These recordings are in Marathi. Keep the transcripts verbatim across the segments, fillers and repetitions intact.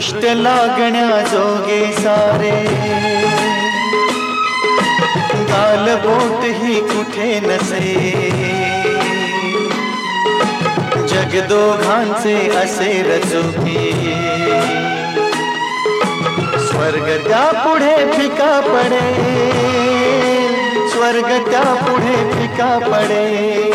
दृष्ट लागण्या जोगे सारे गालबोट ही कुठे नसे जग दोघांचे असे रचुकी स्वर्ग त्या पुढे फिका पडे स्वर्ग त्या पुढे फिका पडे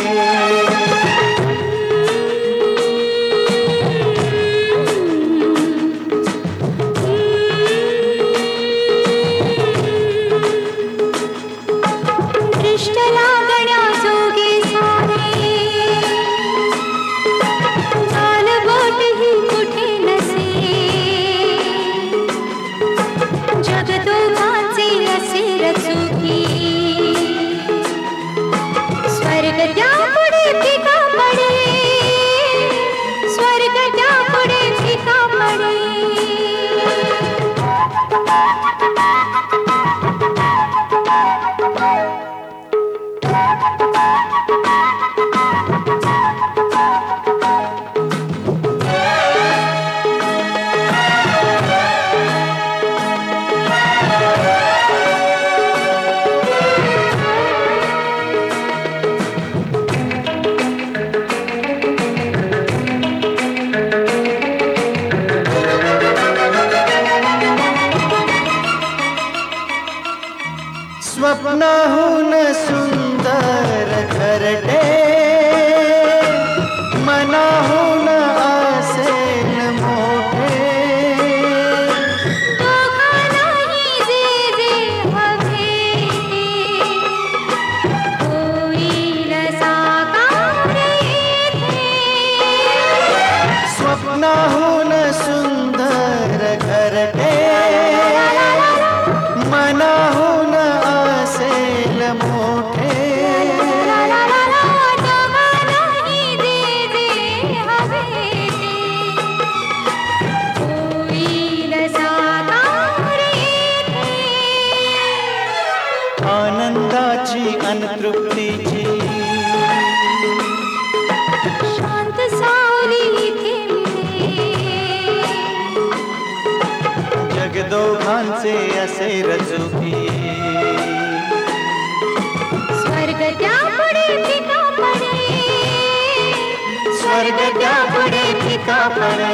स्वप्नाहून सुंदर घरटे मनाहून असेल मोठे दोघांनाही जे जे हवे होईल साकार येथे स्वप्नाहून सुंदर घरटे मनाहून असेल मोठे दोघांनाही जे जे हवे होईल साकार येथे आनंदाची अनतृप्तीची शांत सावली इथे मिळे जग दोघांचे असे रचुकी स्वर्ग त्या पुढे फिका पडे स्वर्ग त्या पुढे फिका पडे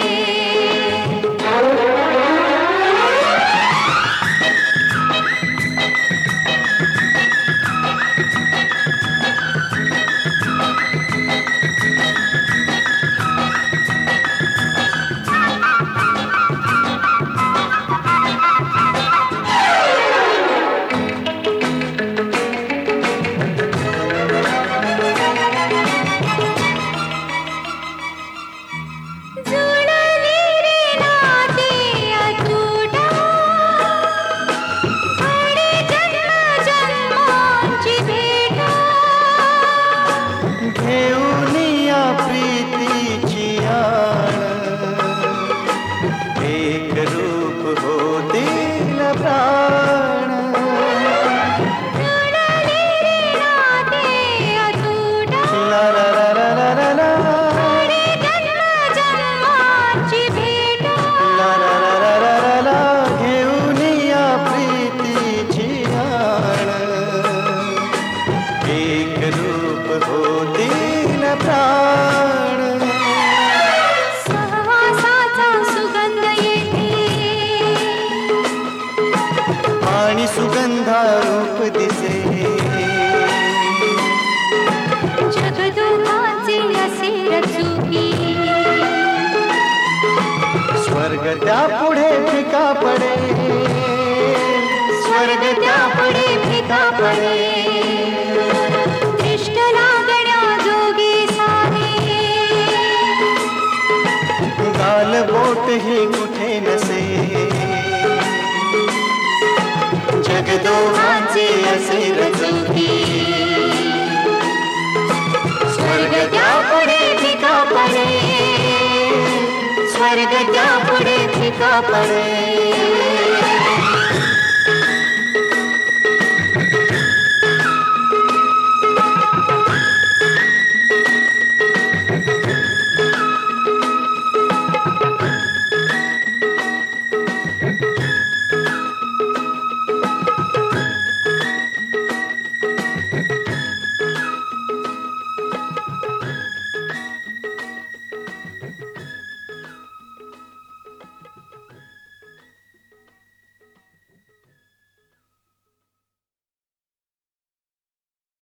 जुळली रे नाती अतूट आणि जन्म जन्मांची भेट घेऊन या प्रीतीची आण एक रूप होतील प्राण जुळली रे नाती अतूट ला ला ला ला ला ला ला आणि जन्म जन्मांची भेट ला ला ला ला ला ला ला घेऊन या प्रीतीची आण एक रूप होतील प्राण सहवासाचा सुगंध येते आणि सुगंधा रूप दिसे जगदोघांचे असे रचुकी स्वर्ग त्या पुढे फिका पडे स्वर्ग त्या पुढे फिका पडे दृष्ट लागण्या जोगे सारे गालबोट ही कुठे नसे जग दोघांचे असे रचुकी स्वर्ग त्या पुढे फिका पडे स्वर्ग त्या पुढे फिका पडे